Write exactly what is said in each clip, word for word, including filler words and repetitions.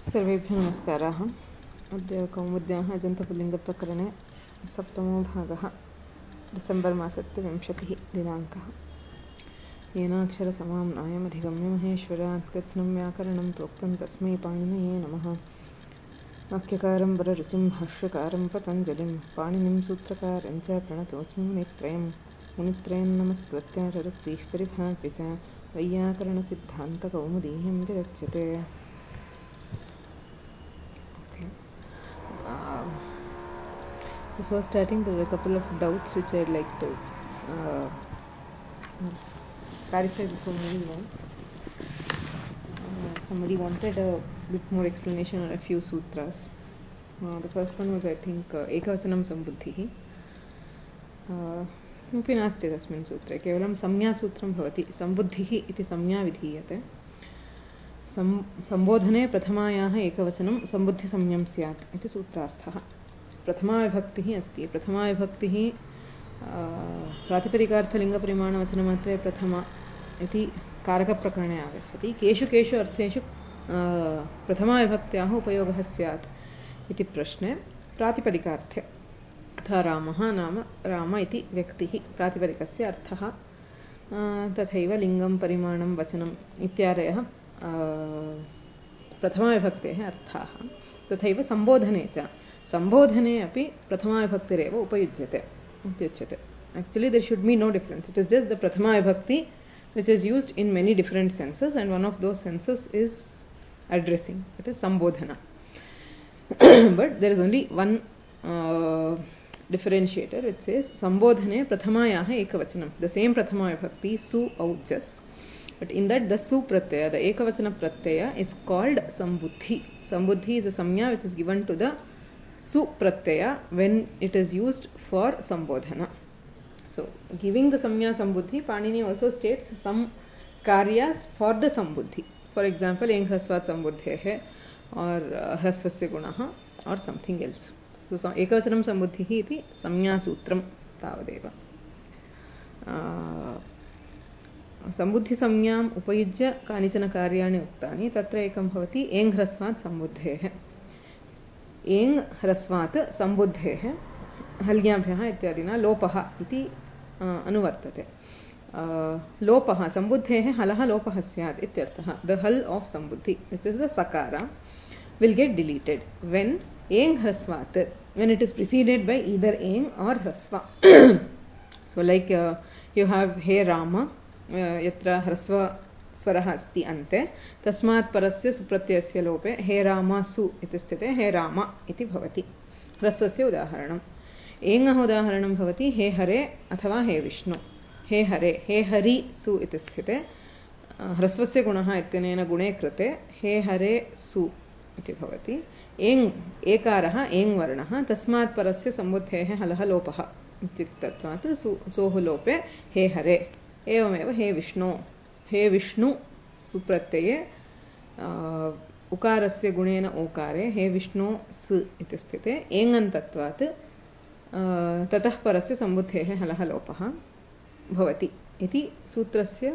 सर्वेभ्यो नमस्काराः। अद्य कौमुद्याः अजन्तपुल्लिङ्गप्रकरणे सप्तमो भागः, डिसेम्बर् मासस्य विंशतिः दिनाङ्कः। येनाक्षरसमां नायमधिगम्य महेश्वरात् कृत्स्नं व्याकरणं प्रोक्तं तस्मै पाणिनये नमः। वाक्यकारं वररुचिं भाष्यकारं पतञ्जलिं पाणिनिं सूत्रकारं च प्रणतोऽस्मि मुनित्रयं मुनित्रयं नमस्कृत्य तदुक्तिः परिभाव्य च वैयाकरणसिद्धान्तकौमुदीयं विरच्यते। Uh, before starting, there were a couple of doubts which I'd like to uh, clarify before moving on. Uh, somebody wanted a bit more explanation on a few sutras. Uh, the first one was, I think, uh, ekavasanam sambuddhihi. किमपि नास्ति तस्मिन् सूत्रे, केवलं संज्ञासूत्रं भवति। सम्बुद्धिः इति संज्ञा विधीयते। संबोधने प्रथमायाः एकवचनं सम्बुद्धिसंज्ञं स्यात् इति सूत्रार्थः। प्रथमाविभक्तिः अस्ति। प्रथमाविभक्तिः प्रातिपदिकार्थलिङ्गपरिमाणवचनमात्रे प्रथमा इति कारकप्रकरणे आगच्छति। केषु केषु अर्थेषु प्रथमाविभक्त्याः उपयोगः स्यात् इति प्रश्ने प्रातिपदिकार्थे, तथा रामः नाम राम इति व्यक्तिः प्रातिपदिकस्य अर्थः, तथैव लिङ्गं परिमाणं वचनम् इत्यादयः प्रथमाविभक्तेः अर्थाः। तथैव सम्बोधने च सम्बोधने अपि प्रथमाविभक्तिरेव उपयुज्यते इत्युच्यते। Actually there should be no difference. It is just the prathama vibhakti which is used in many different senses, and one of those senses is addressing. It is sambodhana. But there is only one uh, differentiator which says sambodhane prathamayaha ekavachanam. The same prathama vibhakti su aujas. But in that the su pratyaya, the ekavachana pratyaya, is called sambuddhi. Sambuddhi is a samya which is given to the su pratyaya when it is used for sambodhana. So, giving the samya sambuddhi, Panini also states some karyas for the sambuddhi. For example, eng hrasvat sambuddhehe or uh, hrasvasya gunaha or something else. So, ekavachanam sambuddhihi iti samya sutram tavadeva. Uh, सम्बुद्धिसंज्ञाम् उपयुज्य कानिचन कार्याणि उक्तानि। तत्र एकं भवति एङ् ह्रस्वात् सम्बुद्धेः। एङ् ह्रस्वात् सम्बुद्धेः हल्याभ्यः इत्यादिना लोपः इति अनुवर्तते। लोपः सम्बुद्धेः हलः लोपः स्यात् इत्यर्थः। The hal of sambuddhi, which is the सकara, will get deleted when एङ् ह्रस्वात्, when it is preceded by either एङ् or ह्रस्वा. So like uh, you have हे राम, यत्र ह्रस्व स्वरः अस्ति अन्ते, तस्मात् परस्य सुप्रत्ययस्य लोपे हे रामासु इति स्थिते हे राम इति भवति। ह्रस्वस्य उदाहरणम्। एङः उदाहरणं भवति हे हरे अथवा हे विष्णु। हे हरे, हे हरि सु इति स्थिते ह्रस्वस्य गुणः इत्यनेन गुणे कृते हे हरे सु इति भवति। एङ् एकारः एङ् वर्णः, तस्मात् परस्य सम्बुद्धेः हलः लोपः इत्युक्तत्वात् सोः लोपे हे हरे। एवमेव हे विष्णु, हे विष्णु सुप्रत्यये उकारस्य गुणेन ओकारे हे विष्णु स इति स्थिते एङन्तत्वात् ततः परस्य सम्बुद्धेः हलः लोपः भवति इति सूत्रस्य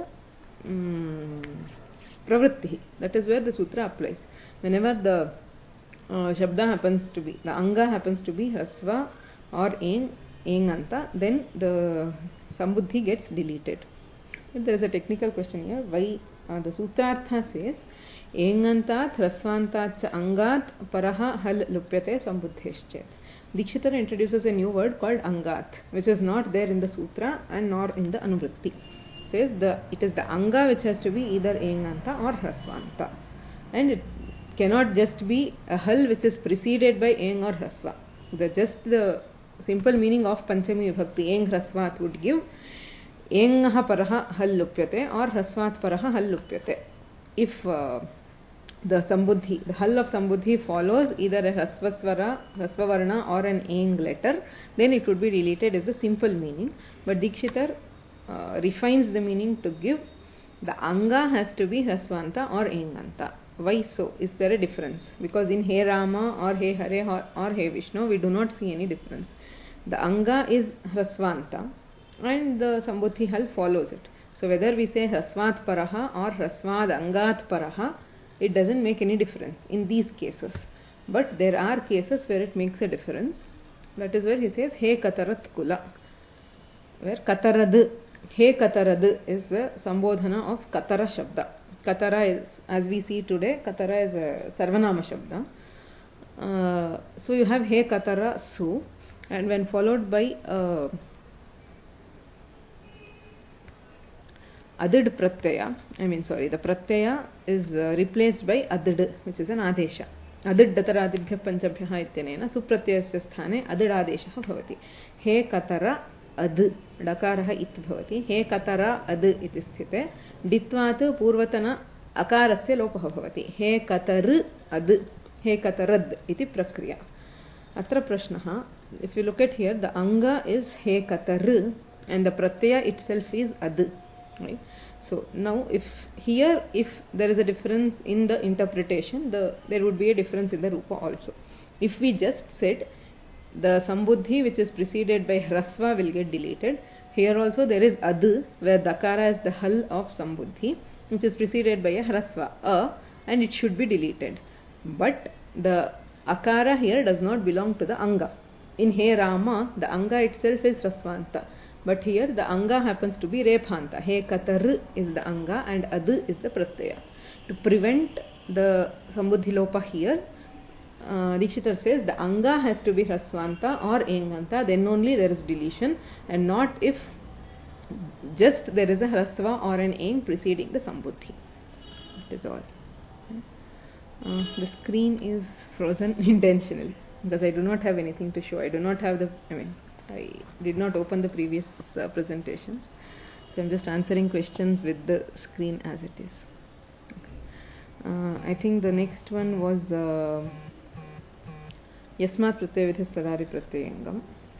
प्रवृत्तिः. That is where the sutra applies. Whenever the uh, shabda happens to be, the anga happens to be hrasva or eng, enganta, then the sambuddhi gets deleted. But there is a technical question here. Why uh, the sutrartha says engantat hrasvantat cha angat paraha hal lupyate sambuddheschet. Dikshitar introduces a new word called angat, which is not there in the sutra and nor in the anuvritti. Says the it is the anga which has to be either enganta or hrasvanta, and it cannot just be a hal which is preceded by eng or hrasva. The just the simple meaning of panchami vibhakti eng hrasvat would give एङः परः हल् लुप्यते or ह्रस्वात् परः हल् लुप्यते. If uh, the sambuddhi, the hull of sambuddhi follows either a hrasvasvara, hrasvavarna or an eng letter, then it would be related as the simple meaning. But Dikshitar uh, refines the meaning to give the anga has to be hrasvanta or enganta. Why so? Is there a difference? Because in He Rama or He Hare or, or He Vishnu, we do not see any difference. The anga is hrasvanta and the sambuddhi hal follows it. So whether we say hrasvat paraha or hrasvad angat paraha, it doesn't make any difference in these cases. But there are cases where it makes a difference. That is where he says he katarat kula, where katarad, he katarad is the sambodhana of katara shabda. Katara is, as we see today, katara is a sarvanama shabda. Uh, so you have he katara su, and when followed by uh, adid pratyaya, I mean sorry, the pratyaya is uh, replaced by adid, which is an adesha. adid dataradibhya panchabhya ityanena supratyayasya sthane adid adeshah bhavati. He katara ad dakarah it bhavati. He katara ad iti sthite ditvat purvatana akarasya lopah bhavati. He katar ad, he katarad iti prakriya. Atra prashnaha, if you look at here, the anga is he katar and the pratyaya itself is ad, right? So now if here, if there is a difference in the interpretation, the there would be a difference in the rupa also. If we just said the sambuddhi which is preceded by hrasva will get deleted, here also there is ad, where dakara is the hal of sambuddhi, which is preceded by a hrasva a, and it should be deleted. But the akara here does not belong to the anga. In he Rama, the anga itself is rasvanta. But here the anga happens to be rephanta. He katar is the anga and ad is the pratyaya. To prevent the sambuddhi lopa here, uh, Dikshitar says the anga has to be hrasvanta or enganta, then only there is deletion, and not if just there is a hrasva or an eng preceding the sambuddhi. That is all. Uh, the screen is frozen intentionally because I do not have anything to show. I do not have the, I mean, I did not open the previous uh, presentations, so I am just answering questions with the screen as it is. Okay. Uh, I think the next one was uh, Yasmat Pratyaya Vidhis Tadari Pratyayangam.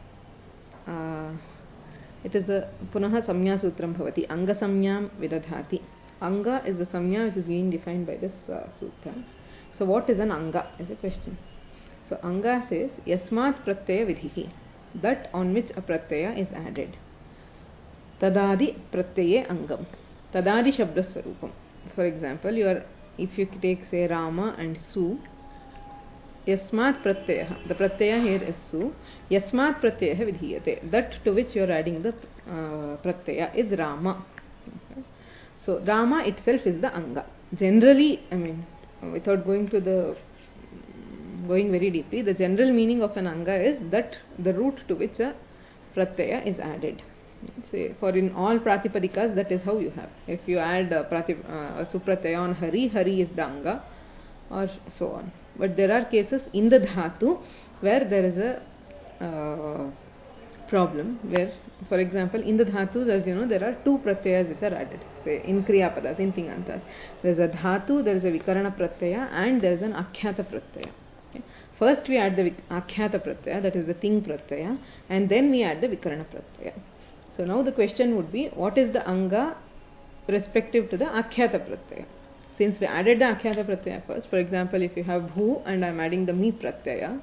Uh, it is a Punaha Samnya Sutram Bhavati. Anga Samnyam Vidadhati. Anga is the Samnya which is being defined by this uh, Sutra. So what is an Anga is a question. So Anga says Yasmat Pratyaya Vidhihi, that on which a pratyaya is added. Tadadi pratyaye angam. Tadadi shabda swarupam. For example, you are, if you take say Rama and Su, Yasmat pratyaya, the pratyaya here is Su, Yasmat pratyaya vidhiyate, that to which you are adding the uh, pratyaya is Rama. Okay. So Rama itself is the anga. Generally, I mean, without going to the going very deeply, the general meaning of an anga is that the root to which a pratyaya is added. Say, for in all pratipadikas, that is how you have. If you add a, pratip, uh, a supratyaya on Hari, Hari is the anga, or so on. But there are cases in the dhatu where there is a uh, problem, where, for example, in the dhatus, as you know, there are two pratyayas which are added. Say, in kriyapadas, in tingantas, there is a dhatu, there is a vikarana pratyaya, and there is an akhyata pratyaya. Okay. First we add the akhyata pratyaya, that is the ting pratyaya, and then we add the vikarana pratyaya. So now the question would be, what is the anga respective to the akhyata pratyaya? Since we added the akhyata pratyaya first, for example, if you have bhu and I am adding the mi pratyaya,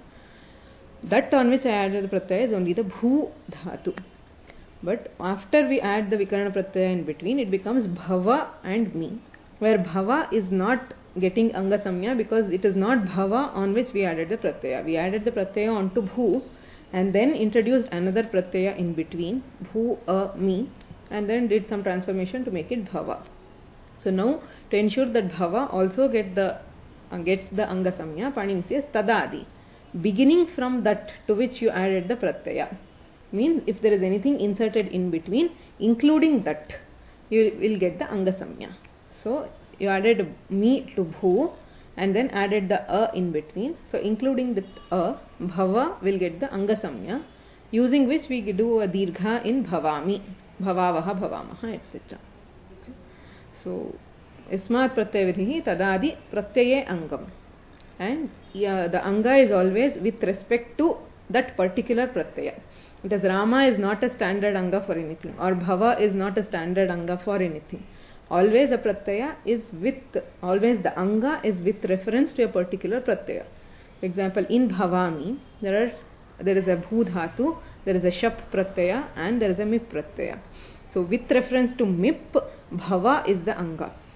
that on which I added the pratyaya is only the bhu dhatu. But after we add the vikarana pratyaya in between, it becomes bhava and mi, where bhava is not getting anga samya because it is not bhava on which we added the pratyaya. We added the pratyaya onto bhu and then introduced another pratyaya in between, bhu a mi, and then did some transformation to make it bhava. So now to ensure that bhava also get the uh, gets the anga samya, Panini says tadadi, beginning from that to which you added the pratyaya. Means if there is anything inserted in between, including that, you will get the anga samya. So you added mi to bhu and then added the a in between. So including the a, bhava will get the anga samya, using which we do a dirgha in bhavami, bhavavaha, bhavamaha, et cetera. Okay. So Yasmat pratyaya vidhihi tadadi pratyaye angam. And yeah, the anga is always with respect to that particular pratyaya. Because Rama is not a standard anga for anything, or bhava is not a standard anga for anything. Always a pratyaya is with, always the anga is with reference to a particular pratyaya. For example, in bhavami, there are there is a bhu dhatu, there is a shap pratyaya, and there is a mip pratyaya. So with reference to mip, bhava is the anga.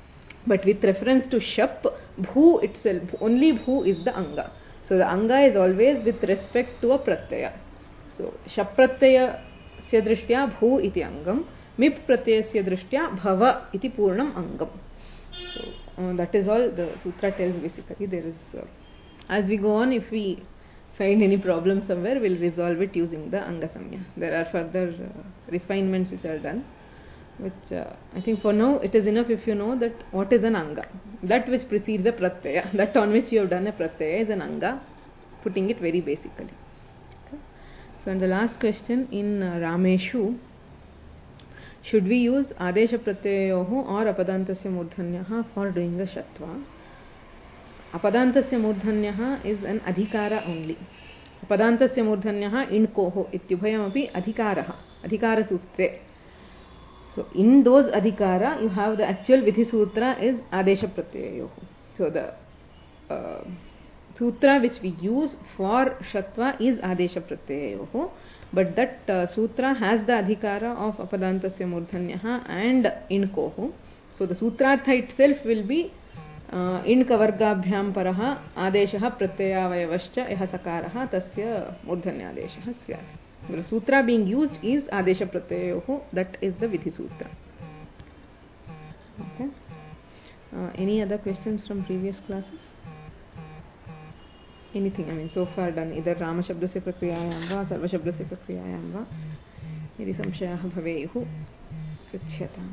But with reference to shap, bhu itself, only bhu is the anga. So the anga is always with respect to a pratyaya. So shap pratyaya sya drishtya bhu iti angam, mip pratyayasya drishtya bhava iti purnam angam. So uh, that is all the sutra tells basically. There is, uh, as we go on, if we find any problem somewhere, we'll resolve it using the anga samya. There are further uh, refinements which are done, which uh, I think for now it is enough if you know that what is an anga. That which precedes a pratyaya, that on which you have done a pratyaya is an anga, putting it very basically. Okay. So and the last question in uh, Rameshu, should we use adesha pratyayoho or apadantasya murdhanyaha for doing the shatva? Apadantasya murdhanyaha is an adhikara only. Apadantasya murdhanyaha inkoho ityubhayam api adhikaraha, adhikara sutre. So in those adhikara you have the actual vidhi sutra is adesha pratyayoho. So the uh, sutra which we use for shatva is adesha pratyayoho, but that uh, sutra has the adhikara of apadantasya murdhanyaha and inkoho. So the sutrartha itself will be uh, inkavargabhyam paraha adeshah pratyayavayavascha yaha sakaraha tasya murdhanyadeshah syat. The sutra being used is adesha pratyayoho, that is the vidhi sutra. Okay. Uh, any other questions from previous classes? Anything, I mean, so far done, either Rama Shabdasya Prakriyayam va, Sarva Shabdasya Prakriyayam va, yadi samshayaha bhaveyuhu, pritchyatam.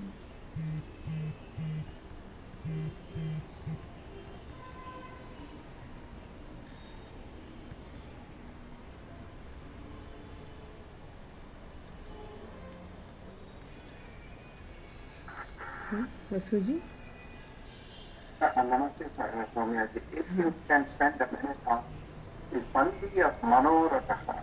Hmm? Vasuji? Uh, namaste, uh, Soumyaji. If you can spend a minute on this Pandi of Manoratha.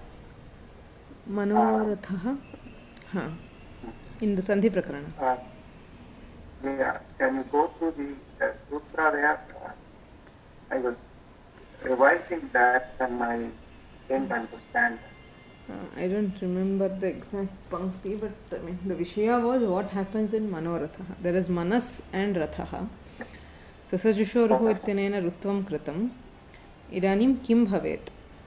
Manoratha? Huh. In the Sandhi Prakarana. Uh, yeah, can you go through the uh, sutra there? Uh, I was revising that and I didn't understand. Uh, I don't remember the exact pankti, but I mean, the Vishaya was what happens in Manoratha. There is Manas and Rathaha. Sasajushoruhu ityanena rutvam kritam. Idanim kim bhavet?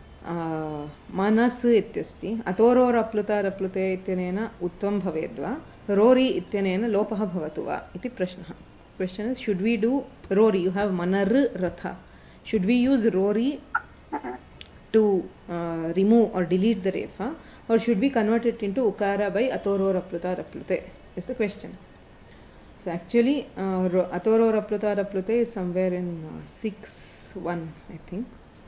Manas ityasti. Atoror apluta raplute ityanena utvam bhavedva. Rori ityanena lopaha bhavatuva. Iti prashnaha. Question is, should we do Rori? You have Manar Ratha. Should we use Rori to uh, remove or delete the refa, or should we convert it into ukara by atoro rapluta raplute? Is the question. So actually uh, atoro rapluta raplute is somewhere in uh, six one, I think,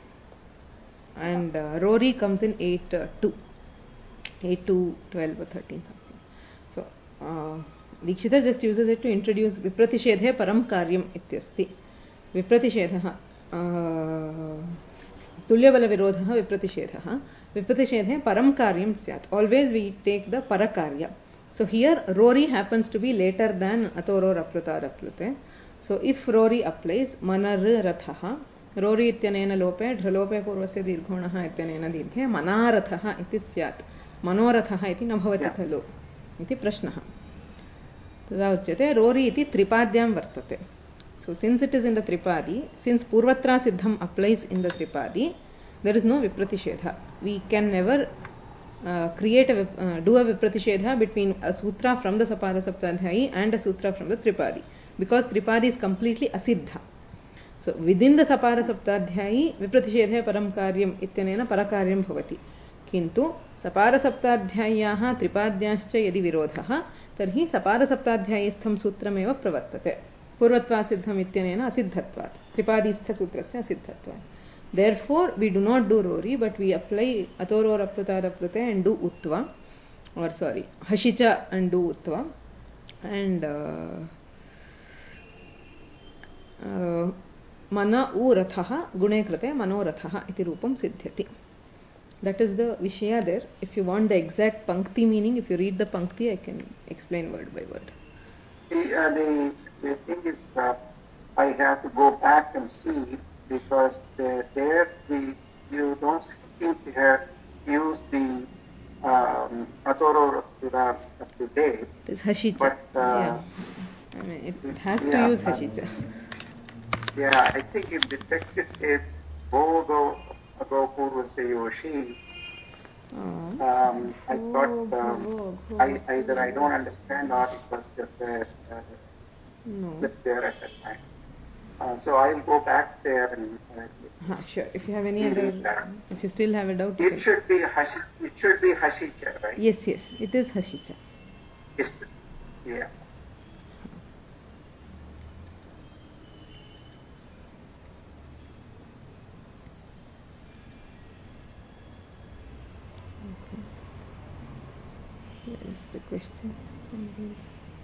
and uh, Rori comes in eight two, eight two, twelve or thirteen something. So uh, Dikshita just uses it to introduce Vipratishedhe param karyam ityasti. Vipratishedha uh, तुल्यबल विरोधः विप्रतिषेधः विप्रतिषेधे परम कार्यम स्यात्. Always we take the parakarya. So here Rori happens to be later than atoro rapluta raplute. So if Rori applies, manar rathaha, Rori ityanena lope dhralope purvasya dirghonaha ityanena dirghe manarathaha iti स्यात्. मनोरथः iti न भवति खलु इति प्रश्नः. तदा उच्यते Rori iti tripadyam vartate. So since it is in the Tripadi, since Purvatra Siddham applies in the Tripadi, there is no Vipratishedha. We can never uh, create a, uh, do a Vipratishedha between a sutra from the Sapada Saptadhyayi and a sutra from the Tripadi, because Tripadi is completely asiddha. So within the Sapada Saptadhyayi, Vipratishedhe param karyam ityanena parakaryam bhavati. Kintu Sapada Saptadhyayaha Tripadyascha yadi virodhaha, tarhi Sapada Saptadhyayistham sutrameva pravartate. Purvatva siddham ityanena asiddhatvat. Tripadistha sutrasya asiddhatvat. Therefore, we do not do Rori, but we apply atoro rapluta raplute and do Utva, or sorry, Hashicha and do Utva, and uh, uh, Mana u rathaha gune krate mano rathaha iti rupam siddhyati. That is the Vishaya there. If you want the exact Pankti meaning, if you read the Pankti, I can explain word by word. The, uh, the, the thing is, uh, I have to go back and see, because the, there the, you don't seem to have used the um, Atoro Rapluta up to date. It's Hashicha. But uh, yeah. I mean, it, it has yeah, to use Hashicha. Yeah, I think if the text it says Go Go Go Purvasayoshi, um, I thought um, I, either I don't understand or it was just a, a no. slip there at that time. Uh, so I'll go back there and. Uh, huh, sure. If you have any other, that. if you still have a doubt, it should be Hashi. It should be Hashicha, right? Yes, yes, it is Hashicha. Yes, yeah. Okay. Where is the questions from these?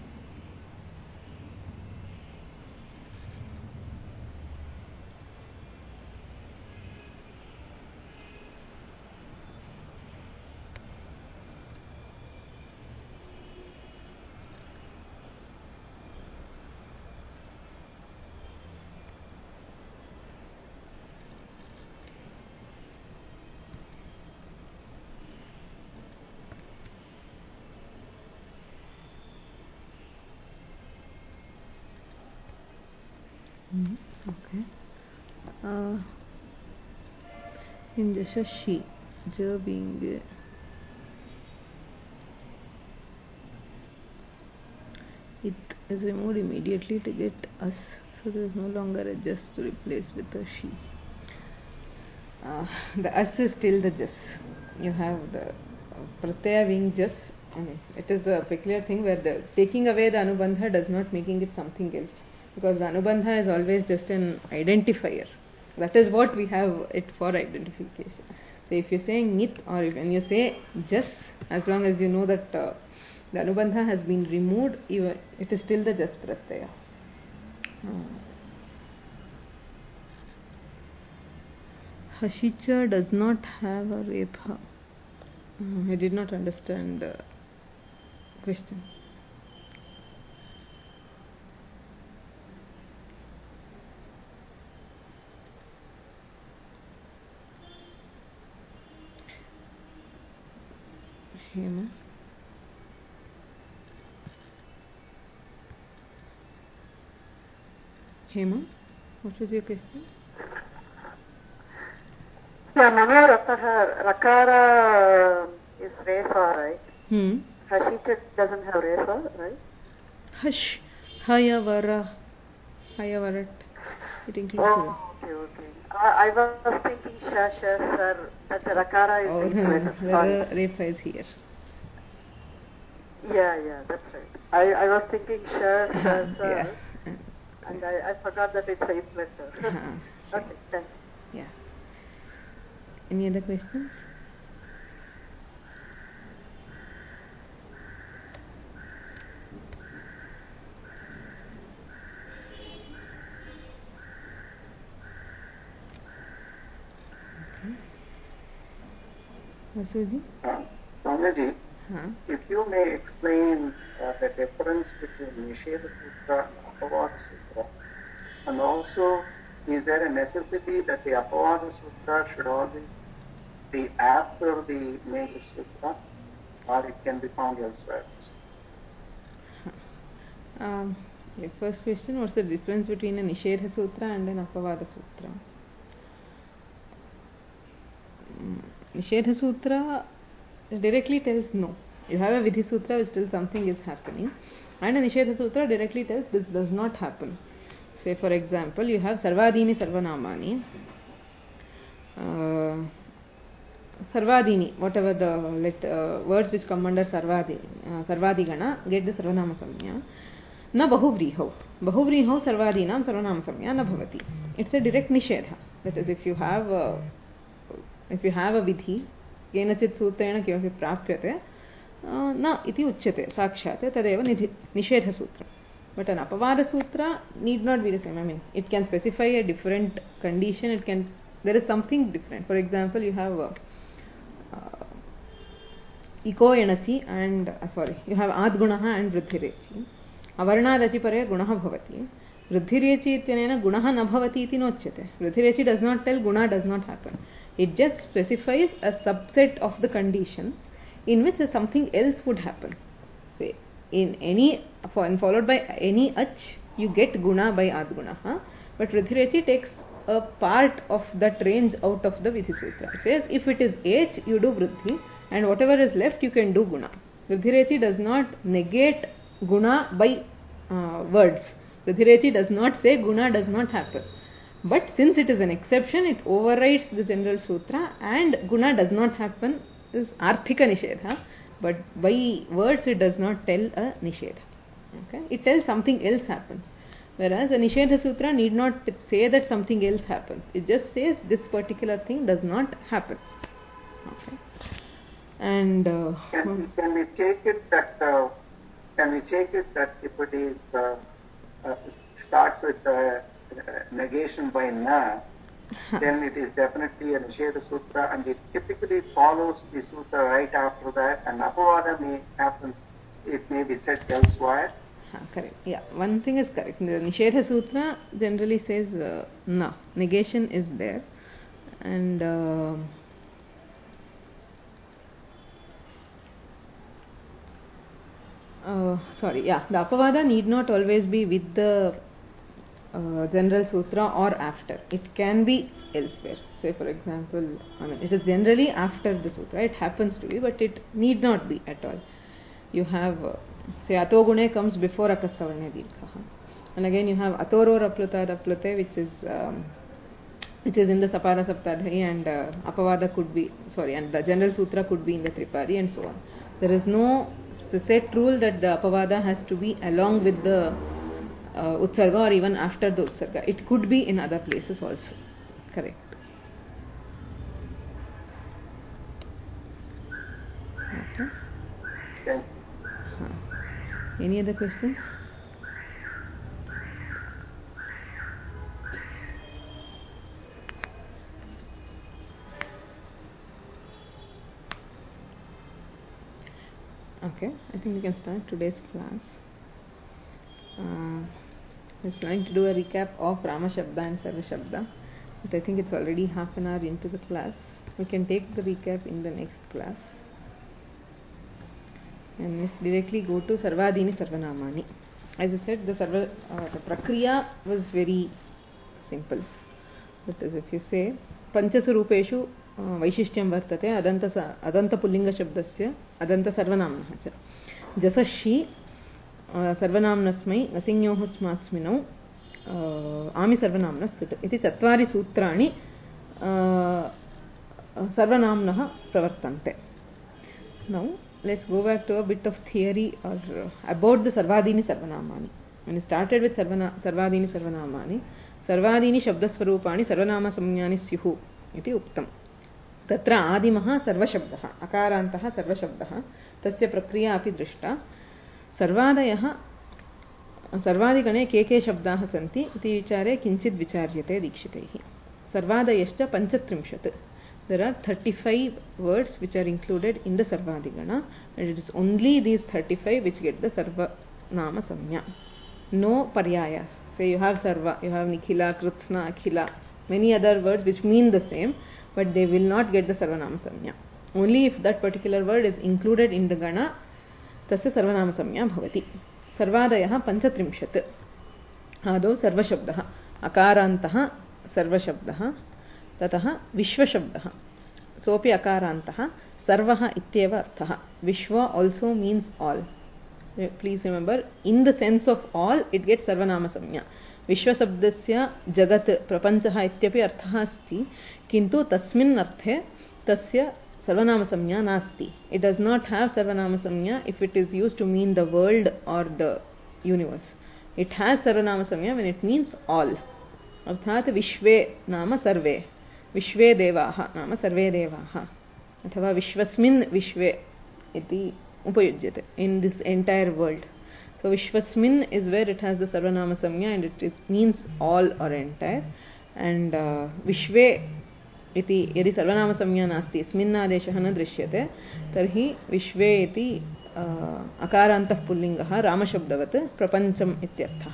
Mm, okay. Uh, in Jashashi, Ja being it is removed immediately to get us, so there is no longer a just to replace with a she. Uh, the us is still the jas. You have the uh, pratyaya being jas. I mean, it is a peculiar thing where the taking away the anubandha does not making it something else, because the anubandha is always just an identifier. That is what we have it for identification. So if you're saying nit, or if, when you say jas, as long as you know that uh, the anubandha has been removed, even it is still the jas pratyaya. Hmm. Hashicha does not have a repha. Uh, I did not understand the question. Hema. Hema, what was your question? Yeah, Mama Rakara is Refa, right? Hmm. Hashicha doesn't have Refa, right? Hash, Hayavara, Hayavarat. It includes. Oh, okay, okay. I, I was thinking Shasha, sir, that the Rakara is oh, the no, the Refa is here. Yeah, yeah, that's right. I, I was thinking Shah, sir, sir. Yeah. And I, I forgot that it's eight letter. uh-huh. Okay, thanks. Yeah. Any other questions? Okay. Vasuji? Uh, Soumyaji, huh? if you may explain uh, the difference between Nisheda Sutra and Apavada Sutra, and also is there a necessity that the Apavada Sutra should always be after the major sutra, or it can be found elsewhere? Um, the first question, what's the difference between a Nishedha Sutra and an Apavada Sutra? Um, Nishedha Sutra directly tells no. You have a Vidhi Sutra which still something is happening, and a Nishedha Sutra directly tells this does not happen. Say for example, you have Sarvadini Sarvanamani. Uh, Sarvadini, whatever the let, uh, words which come under Sarvadi, uh, Sarvadigana get the Sarvanama Samya. Na Bahuvrihau. Bahuvrihau Sarvadinam Sarvanama Samya na Bhavati. It's a direct Nishedha. That is, if you have a, if you have a Vidhi, Kenachit Sutrena Kimapi Prapyate, na iti uchyate, sakshate, tadeva Nishedha Sutra. But an Apavada Sutra need not be the same. I mean, it can specify a different condition. It can, there is something different. For example, you have a, uh, Iko Enachi and, uh, sorry, you have Adgunaha and Vridhirechi. Avarnadachi pare Gunaha Bhavati. Vridhirechi ityanena Gunaha na Bhavati iti nochyate. Vridhirechi does not tell Guna does not happen. It just specifies a subset of the conditions in which something else would happen. Say, in any, and followed by any ach, you get guna by adguna. Huh? But Vridhirechi takes a part of that range out of the Vidhi Sutra. It says if it is h, you do Vridhi, and whatever is left, you can do guna. Vridhirechi does not negate guna by uh, words. Vridhirechi does not say guna does not happen. But since it is an exception, it overrides the general sutra, and guna does not happen is arthika nishedha, but by words it does not tell a nishedha. Okay? It tells something else happens. Whereas a nishedha sutra need not say that something else happens. It just says this particular thing does not happen. Okay? And uh, can, can we take it that uh, can we take it that if it is uh, uh, starts with uh, negation by na, then it is definitely a Nisheda Sutra, and it typically follows the sutra right after that, and Apavada may happen, it may be said elsewhere. Ha, correct. Yeah, one thing is correct. The Nisheda Sutra generally says uh, na, negation is there, and uh, uh, sorry, yeah, the Apavada need not always be with the Uh, general sutra or after. It can be elsewhere. Say for example, I mean it is generally after the sutra, it happens to be, but it need not be at all. You have uh, say atogune comes before akasavarne dirgha, and again you have atoro rapluta raplute, which is um, which is in the sapara saptadhi, and uh, apavada could be sorry and the general sutra could be in the tripadi, and so on. There is no set rule that the apavada has to be along with the Uh, utsarga or even after the utsarga. It could be in other places also. Correct. Okay. Okay. Huh. Any other questions? Okay, I think we can start today's class. Uh, I was trying to do a recap of Rama Shabda and Sarva Shabda, but I think it's already half an hour into the class. We can take the recap in the next class. And let's directly go to Sarvadini Sarvanamani. As I said, the Sarva, uh, the Prakriya was very simple. That is, if you say, Panchasu Rupeshu Vaishishtyam Vartate Adanta Adanta Pullinga Shabdasya Adanta Sarvanamnaha cha Jasashi सर्वनाम्नस्मै असंज्ञोः स्मात्स्मिनौ आमि सर्वनाम्नः सुट् इति चत्वारि सूत्राणि सर्वनाम्नः प्रवर्तन्ते. Now let's go back to a bit of theory or about the Sarvadini Sarvanamani. When we started with Sarvana, Sarvadini Sarvanamani, Sarvadini Shabdasvarupani Sarvanama Samyani Syuhu iti uktam. तत्र आदिमः सर्वशब्दः अकारान्तः सर्वशब्दः तस्य प्रक्रिया अपि दृष्टा. सर्वादयः सर्वादिगणे के के शब्दाः सन्ति इति विचारे किञ्चित् विचार्यते दीक्षितैः. सर्वादयश्च पञ्चत्रिंशत्. There are thirty-five words which are included in the Sarvadigana, and it is only these thirty-five which get the Sarva Nama Samya. No paryayas. Say you have Sarva, you have Nikhila, Kritsna, Akhila, many other words which mean the same, but they will not get the Sarvanama Samya. Only if that particular word is included in the Gana, तस्य सर्वनाम संज्ञा भवति. सर्वादयः पञ्चत्रिंशत्. आदौ सर्वशब्दः अकारान्तः सर्वशब्दः, ततः विश्वशब्दः सोऽपि अकारान्तः, सर्वः इत्येव अर्थः. विश्व also means all. Please remember, in the sense of all it gets सर्वनाम संज्ञा. विश्वशब्दस्य जगत् प्रपञ्चः इत्यपि अर्थः अस्ति, किन्तु तस्मिन् अर्थे तस्य Sarvanama Samya nasti. It does not have Sarvanama Samya if it is used to mean the world or the universe. It has Sarvanama Samya when it means all. Arthat Vishve nama sarve. Vishve devaha nama sarve devaha. Athava Vishvasmin Vishve iti upayujyate. In this entire world. So Vishvasmin is where it has the Sarvanama Samya and it is, means all or entire. And uh, Vishve इति यदि सर्वनाम संज्ञा नास्ति स्मिन्नादेशः न दृश्यते तर्हि विश्वे इति अकारान्तः पुल्लिङ्गः रामशब्दवत् प्रपञ्चम् इत्यर्थः.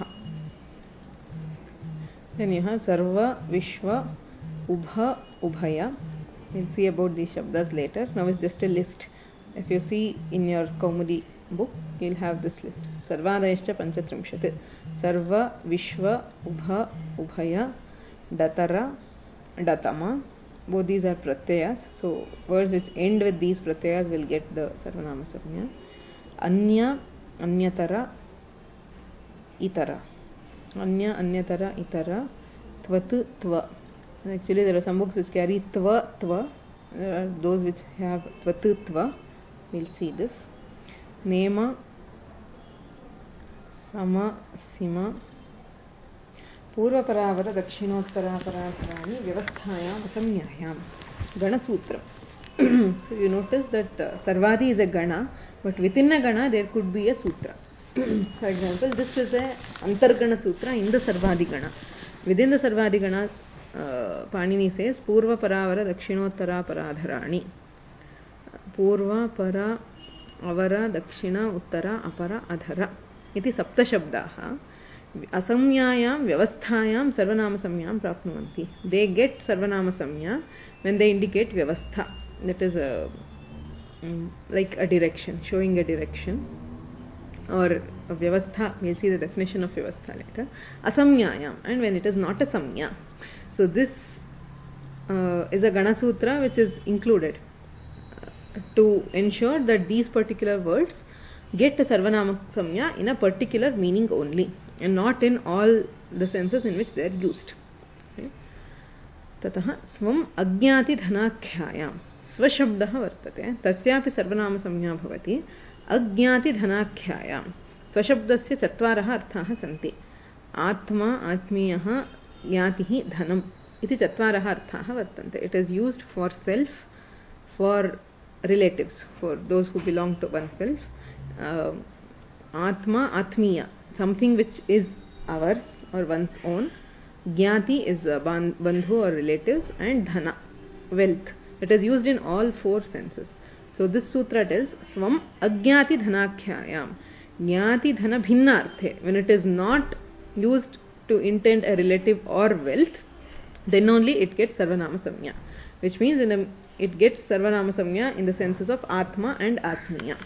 Then you have sarva, vishva, ubha, ubhaya. We'll see about these shabdas later. Now it's just a list. If you see in your Kaumudi book, you'll have this list. Sarvadayascha panchatrinshat. Sarva, Vishwa, Ubha, Ubhaya, Datara, Datama. Both these are pratyayas. So words which end with these pratyayas will get the Sarvanama Samnya. Anya, Anyatara, Itara. Anya, Anyatara, Itara. Tvat, Tva. Actually there are some books which carry Tva, Tva. There are those which have Tvat, Tva. We'll see this. Nema, Sama, Sima. Purvaparavara Dakshinottaraparadharani Vyavasthayam Asamnyayam. Gana Sutra. So you notice that uh, Sarvadi is a Gana, but within a Gana there could be a Sutra. For example, this is a Antargana Sutra in the Sarvadi Gana. Within the Sarvadi Gana, uh, Panini says Purvaparavara Dakshinottaraparadharani. Purva, Para, Avara, Dakshina, Uttara, Apara, Adhara. Iti Sapta Shabdaha. Asamnyayam Vyavasthayam Sarvanama Samyam Prapnuvanti. They get Sarvanama Samya when they indicate Vyavastha. That is a, um, like a direction, showing a direction. Or a Vyavastha, we'll see the definition of Vyavastha later. Asamnyayam, and when it is not a Samya. So this uh, is a Gana Sutra which is included uh, to ensure that these particular words get a Sarvanama Samya in a particular meaning only, and not in all the senses in which they are used. Okay. Tataha svam ajñāti dhanākhyāyam svashabdah vartate tasyapi sarvanama samnya bhavati ajñāti dhanākhyāyam. Svashabdasya chattvaraha arthaha santi. Atma, atmiyah, jnātihi, dhanam iti chattvaraha arthaha vartante. It is used for self, for relatives, for those who belong to oneself. Uh, atma, atmiya, something which is ours or one's own. Jnati is uh, bandhu or relatives, and dhana, wealth. It is used in all four senses. So this sutra tells svam ajñāti dhanākhyāyam. Jnati dhana bhinnārthe. When it is not used to intend a relative or wealth, then only it gets sarvanama samnya, which means in a, it gets sarvanama samnya in the senses of atma and atmiya.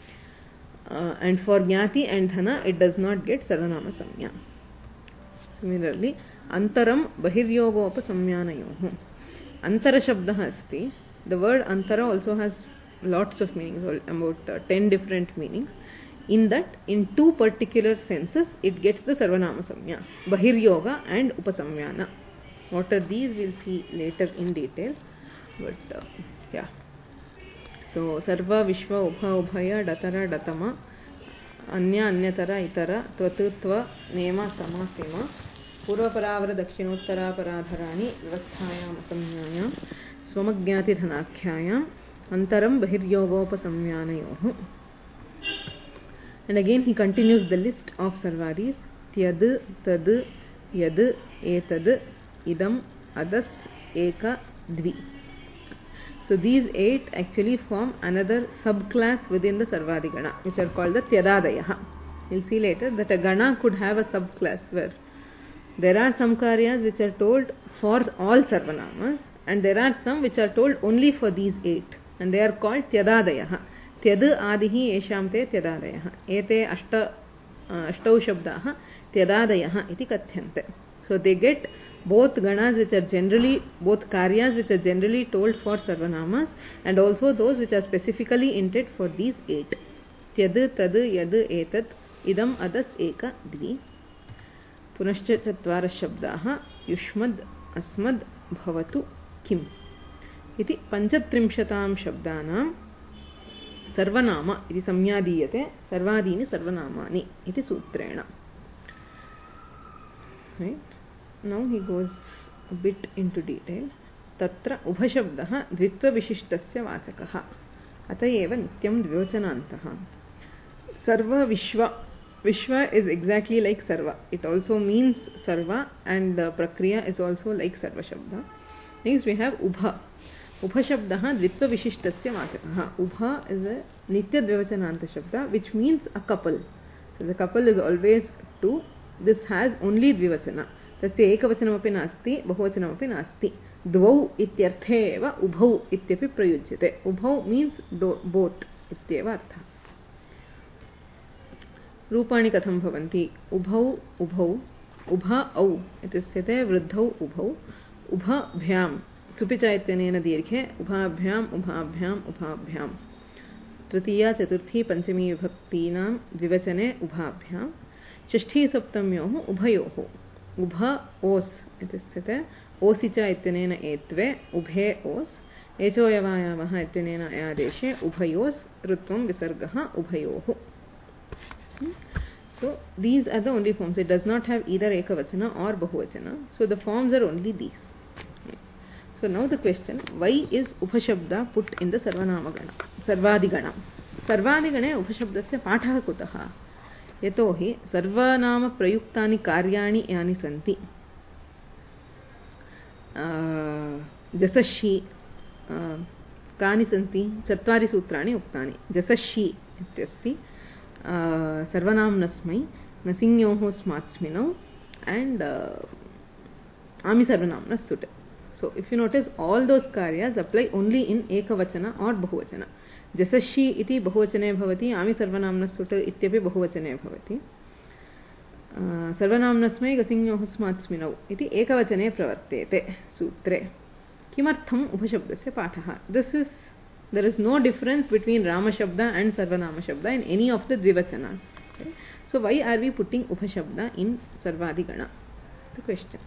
Uh, and for Jnati and Dhana, it does not get Sarvanama Samnya. Similarly, Antaram Bahiryogopa Samyanayoho. Antara Shabdaha asti. The word Antara also has lots of meanings, about uh, ten different meanings. In that, in two particular senses, it gets the Sarvanama Samnya. Bahiryoga and Upasamyana. What are these? We'll see later in detail. But, uh, yeah. So, Sarva, Vishwa, Ubha, Ubhaya, Datara, Datama, Anya, Anyatara, Itara, Tvatu, Tva, Nema, Sama, Sima, Purvaparavara, Dakshinottara, Paradharani, Vyavasthayam, Asamnyayam, Swamajñāti Dhanākhyāyam, Antaram, Bahiryogopa Samyanayoho. And again he continues the list of Sarvadis. Tyad, Tad, Yad, Etad, Idam, Adas, Eka, Dvi. So these eight actually form another subclass within the Sarvadi Gana, which are called the Tyadadayaha. We'll see later that a Gana could have a subclass where there are some karyas which are told for all Sarvanamas, and there are some which are told only for these eight, and they are called Tyadadayaha. Tyad adihi esham te Tyadadayaha. Ete ashta ashtau shabdaha Tyadadayaha iti kathyante. So they get both ganas which are generally, both karyas which are generally told for sarvanamas, and also those which are specifically intended for these eight. Tyad, tad, yad, etat, idam, adas, eka, dvi. Punascha chatvara shabdaha yushmad, asmad, bhavatu, kim. Iti panchatrimshatam shabdanam sarvanama iti samyadiyate sarvadini sarvanamani iti sutrena. Right? Now he goes a bit into detail. Tatra ubhashabdaha dvitva vishishtasya vachakaha atayeva nityam dvyojanantaha. Sarva Vishwa. Vishwa is exactly like Sarva. It also means Sarva, and the Prakriya is also like Sarva Shabda. Next we have Ubha. Ubha Shabdaha dvitva vishishtasya vachakaha. Ubha is a nitya dvyojananta Shabda, which means a couple. So the couple is always two. This has only dvivachana. तस्य एकवचनमपि नास्ति बहुवचनमपि नास्ति. द्वौ इत्यर्थे एव उभौ इत्यपि प्रयुज्यते. उभौ मीन्स बोथ इत्येव अर्थः. रूपाणि कथं भवन्ति? उभौ उभौ उभ औ इति स्थिते वृद्धौ उभौ उभभ्यां सुपिच इत्यनेन दीर्घे उभाभ्याम् उभाभ्याम् उभाभ्यां तृतीया चतुर्थी पञ्चमी विभक्तीनां द्विवचने उभाभ्यां षष्ठी सप्तम्योः उभयोः उभ ओस् इति स्थिते ओसिच इत्यनेन एत्वे उभे ओस् एचोयवायावः इत्यनेन आदेशे उभयोस् ऋत्वं विसर्गः उभयोः. So these are the only forms. It does not have either ekavachana or bahuvachana. So the forms are only these. So now the question, why is upashabda put in the sarvanama gana? Sarvadigana. Sarvadigane upashabdasya pathah kutah? यतोहि सर्वनाम प्रयुक्तानि कार्याणि यानि सन्ति जसषि कानि सन्ति चत्वारि सूत्राणि उक्तानि. जसषि इत्यस्ति सर्वनाम्नस्मै नसिंयोः स्मात्स्मिनौ and uh, ami sarvanamna sut. So if you notice, all those karyas apply only in ekavachana or bahuvachana. जसषि इति बहुवचने भवति, आमि सर्वनाम्नस्तुट् इत्यपि बहुवचने भवति. सर्वनाम्नस्मै गसिंयोः स्मात्स्मिनौ इति एकवचने प्रवर्तेते सूत्रे. किमर्थम् उपशब्दस्य पाठः? This is, there is no difference between Rama Shabda and Sarvanama Shabda in any of the Dvivachanas. Okay? So why are we putting Upashabda in Sarvadigana? The question.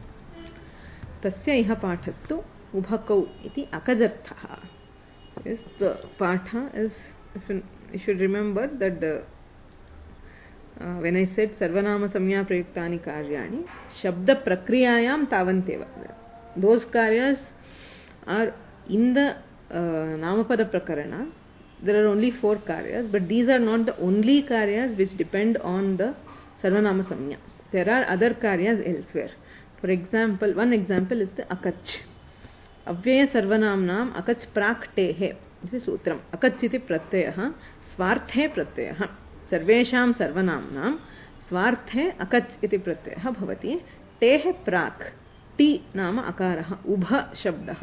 Tasya iha pathastu ubhakau iti akajarthaha. Yes, the patha is, if you, you should remember that the, uh, when I said sarvanama samya prayuktani karyani, shabda prakriyayam tavanteva. Those karyas are in the uh, namapada prakarana. There are only four karyas, but these are not the only karyas which depend on the sarvanama samya. There are other karyas elsewhere. For example, one example is the akach. अव्यय सर्वनाम्नाम अकच प्राक्टेः इति सूत्रम्. अकच इति प्रत्ययः स्वार्थे प्रत्ययः. सर्वेषां सर्वनाम्नां स्वार्थे अकच इति प्रत्ययः भवति. टेः प्राक् टी नाम अकारः उभ शब्दः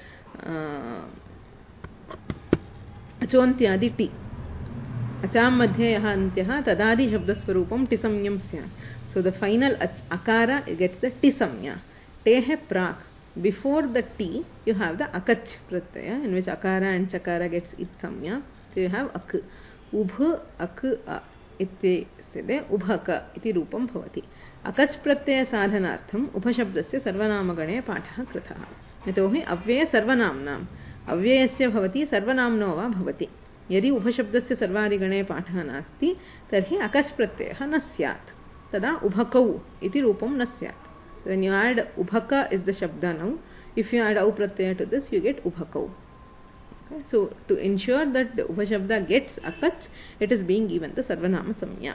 अचोन्त्यादि टी. अचां मध्ये यः अन्त्यः तदादि शब्दस्वरूपं टिसंज्ञं स्यात्. So the final akara gets the tisamjna. टेः प्राक्, before the T, you have the akach pratyaya, in which akara and chakara gets it samya. So you have ak. Ubh ak a iti sthite ubhaka iti rupam bhavati. Akach pratyaya sadhanartham upashabdasya sarvanamagane pathah kritah. Yatohi avyaya sarvanamnam. Avyayasya bhavati sarvanamno va bhavati. Yadi upashabdasya sarvadigane pathah nasti, tarhi akach pratyaya na syat. Tada ubhakau iti rupam na syat. When you add ubhaka is the shabda now. If you add au pratyaya to this, you get ubhakau. Okay? So to ensure that the upashabda gets akach, it is being given the sarvanama samya.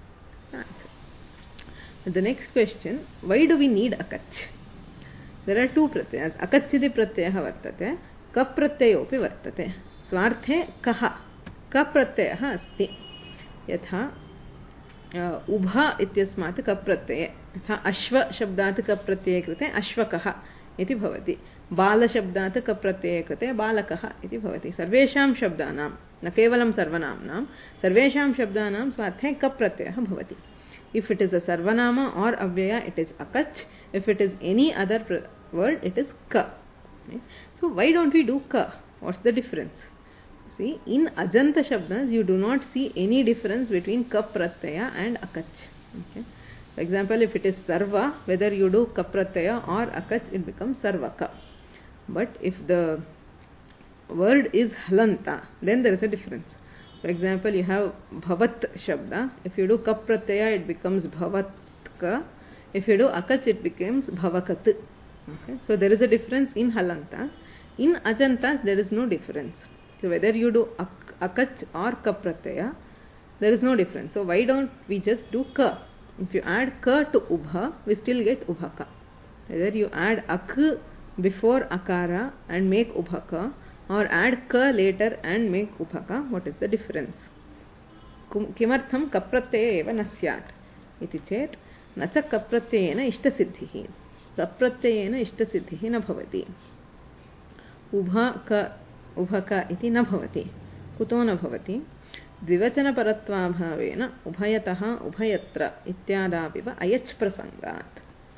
The next question, why do we need akach? There are two pratyayas. Akachiti pratyayah vartate, ka pratyayopi vartate. Swarthe kaha. Ka pratyayah asti. Yatha उभा इत्यस्मात् cup प्रत्यये. यथा अश्व शब्दात् cup प्रत्यये कृते अश्वकः इति भवति. बाल शब्दात् कप् प्रत्यये कृते बालकः इति भवति. सर्वेषां शब्दानां, न केवलं सर्वनाम्नां, सर्वेषां शब्दानां स्वार्थे कप् प्रत्ययः भवति. If it is a sarvanama or avyaya, it is akach. If it is any other word, it is ka. So why don't we do ka? What's the difference? See, in ajanta shabdas, you do not see any difference between ka pratyaya and akach. Okay? For example, if it is sarva, whether you do ka pratyaya or akach, it becomes sarvaka. But if the word is halanta, then there is a difference. For example, you have bhavat shabda. If you do ka pratyaya, it becomes bhavatka. If you do akach, it becomes bhavakat. Okay? So there is a difference in halanta. In ajantas, there is no difference. So whether you do ak- akach or ka pratyaya, there is no difference. So why don't we just do ka? If you add ka to ubha, we still get ubhaka. Whether you add ak before akara and make ubhaka, or add ka later and make ubhaka, what is the difference? Kimartham ka pratyaya eva na syat iti chet na cha ka pratyayena ishtasiddhihi. Ka pratyayena ishtasiddhihi na bhavati. Ubha ka ubhaka iti na bhavati. Kuto na bhavati? द्विवचनपरत्वाभावेन उभयतः उभयत्र इत्यादाविव अयच् प्रसङ्गात्.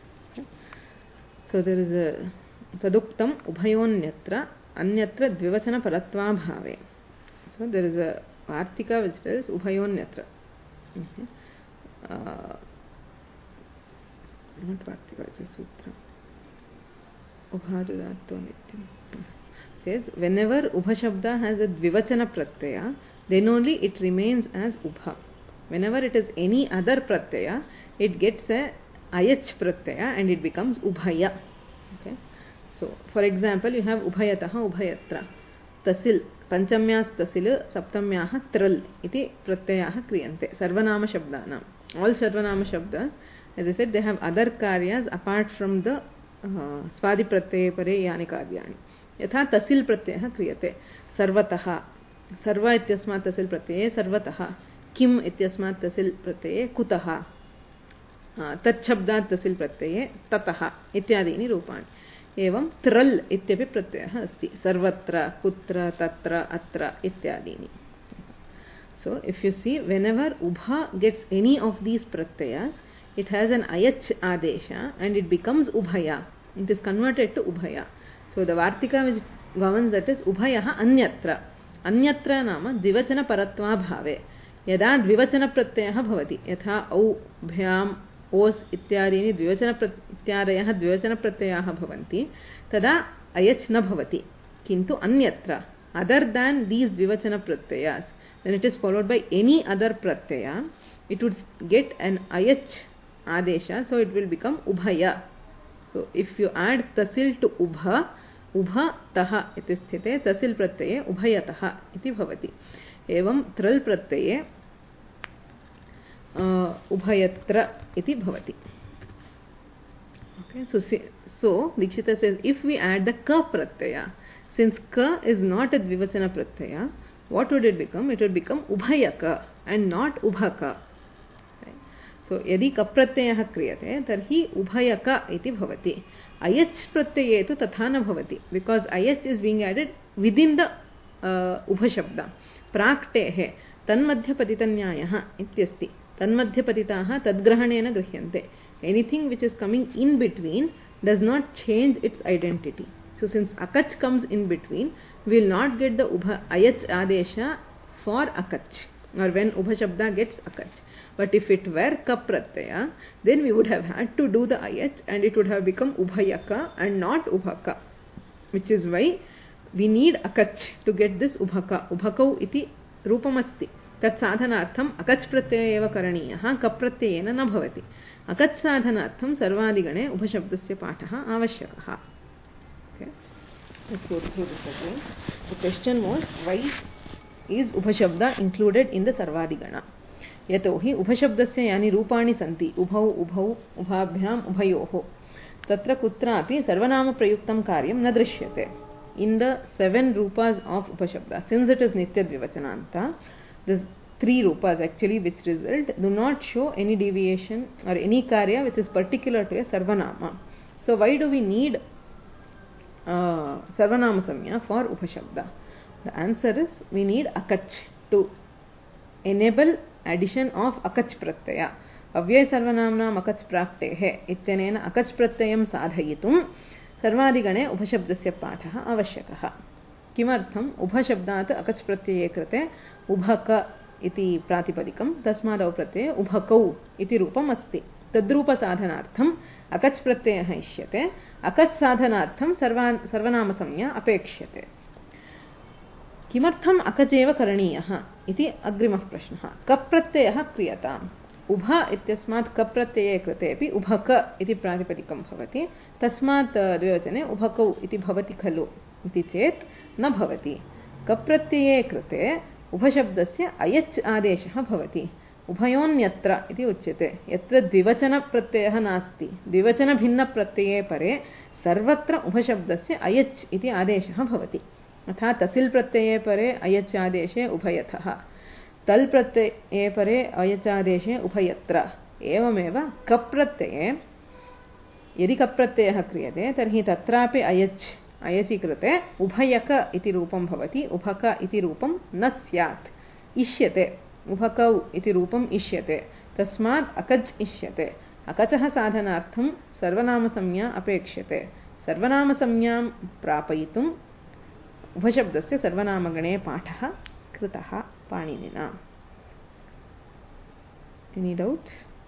So there is a taduktam ubhayonyatra anyatra dvivachanaparatvabhave. So there is a vartika which tells ubhayonyatra. Okay. Uh, not vartika, it's a sutra. Ubhadudatto nityam. Says whenever ubha shabda has a dvivachana pratyaya, then only it remains as ubha. Whenever it is any other pratyaya, it gets a ayach pratyaya and it becomes ubhaya. Okay. So for example, you have ubhayatah ubhayatra tasil panchamyas tasil saptamyah tral iti pratyayah kriyante sarvanama shabdanam. All sarvanama shabdas, as I said, they have other karyas apart from the uh, swadi pratyaye pare yani karyani. Yatha tasil pratyayah kriyate sarvatah sarva ityasmat tasil pratyaye sarvatah kim ityasmat tasil pratyaye kutah तच्छब्दात् तसिल् प्रत्यये ततः इत्यादीनि रूपाणि. एवं त्रल् इत्यपि प्रत्ययः अस्ति सर्वत्र कुत्र तत्र अत्र इत्यादीनि. So if you see, whenever ubha gets any of these pratyayas, it has an ayach adesha and it becomes ubhaya. It is converted to ubhaya. So the vartika which governs that is ubhayah anyatra. Anyatra nama dvivachana paratva bhave. Yada dvivachana pratyayah bhavati yatha au bhyam ओस् इत्यादीनि द्विवचन प्रत्यादयः द्विवचन प्रत्ययाः भवन्ति तदा अयच् न भवति. किन्तु अन्यत्र other than these द्विवचन प्रत्ययास, when it is followed by any other pratyaya, it would get an ayach adesha, so it will become ubhaya. So if you add tasil to ubha, ubha taha iti sthite tasil pratyaye ubhayatah iti bhavati. Evam tral pratyaye Uh, ubhayatra iti bhavati. Okay, so so Dikshita says if we add the ka pratyaya, since ka is not a dvivachana pratyaya, what would it become? It would become ubhayaka and not ubhaka. Right? So yadi ka pratyayah kriyate tarhi ubhayaka iti bhavati. Ayach pratyaye tu tatha na bhavati, because ayach is being added within the uh, ubha shabda. Praktehe tanmadhya patitanyayah ityasti. Tanmadhyapatitaha tadgrahanena grihyante. Anything which is coming in between does not change its identity. So since akach comes in between, we will not get the ubha ayach adesha for akach, or when ubha shabda gets akach. But if it were ka pratyaya, then we would have had to do the ayach and it would have become ubhayaka and not ubhaka, which is why we need akach to get this ubhaka. Ubhakau iti rupamasti. तत् साधनार्थम अकच् प्रत्यय एव करणीयः cup प्रत्ययेन न भवति. अकच् साधनार्थम सर्वादिगणे उपशब्दस्य पाठः आवश्यकः. Okay, let's go through this again. The question was, why is उपशब्द included in the सर्वादिगण? यतोहि उपशब्दस्य यानि रूपाणि सन्ति उभौ उभौ उभाभ्याम् उभयोः तत्र कुत्रापि सर्वनाम प्रयुक्तं कार्यं न दृश्यते. In the seven rupas of उपशब्द, since it is nitya dvivachananta, the three rupas actually which result do not show any deviation or any karya which is particular to a sarvanama. So why do we need uh, sarvanama samya for upashabda? The answer is we need akach to enable addition of akach pratyaya. Avyay sarvanamnam akach praktehe ityanena akach pratyayam sadhayitum sarvadigane upashabdasya pathah avashyakah. किमर्थम उभशब्दात् अकच् प्रत्यये कृते उभक इति प्रातिपदिकं तस्मादौ प्रत्यये उभकौ इति रूपम् अस्ति. तद्रूप साधनार्थम अकच् प्रत्ययः इष्यते. अकच् साधनार्थम सर्वान् सर्वनाम संज्ञा अपेक्ष्यते. किमर्थम अकच् एव करणीयः इति अग्रिमः प्रश्नः. कप् प्रत्ययः क्रियताम्. उभ इत्यस्मात् कप् प्रत्यये कृतेपि उभक इति प्रातिपदिकं भवति. तस्मात् द्विवचने उभकौ इति भवति खलु इति चेत् न भवति. कप् प्रत्यये कृते उभशब्दस्य अयच् आदेशः भवति. उभयोन्यत्र इति उच्यते. यत्र द्विवचन प्रत्ययः नास्ति, द्विवचन भिन्न प्रत्यये परे सर्वत्र उभशब्दस्य अयच् इति आदेशः भवति. अथा तसिल् प्रत्यये परे अयच् आदेशे उभयतः, तल् प्रत्यये परे अयच् आदेशे उभयत्र. एवमेव कप् प्रत्यये यदि कप् प्रत्ययः क्रियते तर्हि तत्रापि अयच् अयचि कृते उभयक इति रूपं भवति. उभक इति रूपं न स्यात्. इष्यते उभकौ इति रूपम् इष्यते तस्मात् अकच् इष्यते अकचः साधनार्थं सर्वनामसंज्ञा अपेक्ष्यते सर्वनामसंज्ञां प्रापयितुम् उभशब्दस्य सर्वनामगणे पाठः कृतः पाणिनिना. Any doubts?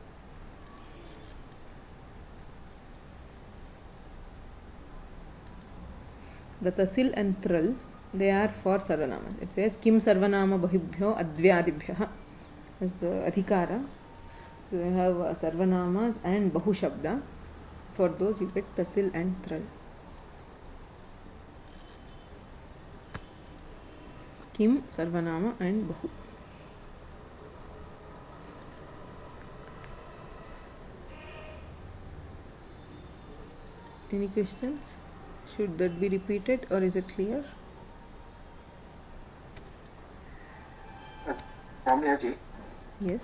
The tasil and tral, they are for sarvanama. It says kim sarvanama bahibhyo advyadibhyah as the adhikara. So you have uh, sarvanamas and bahu shabda. For those you get tasil and tral. Kim sarvanama and bahu. Any questions? Should that be repeated or is it clear? Ramyaji. Yes.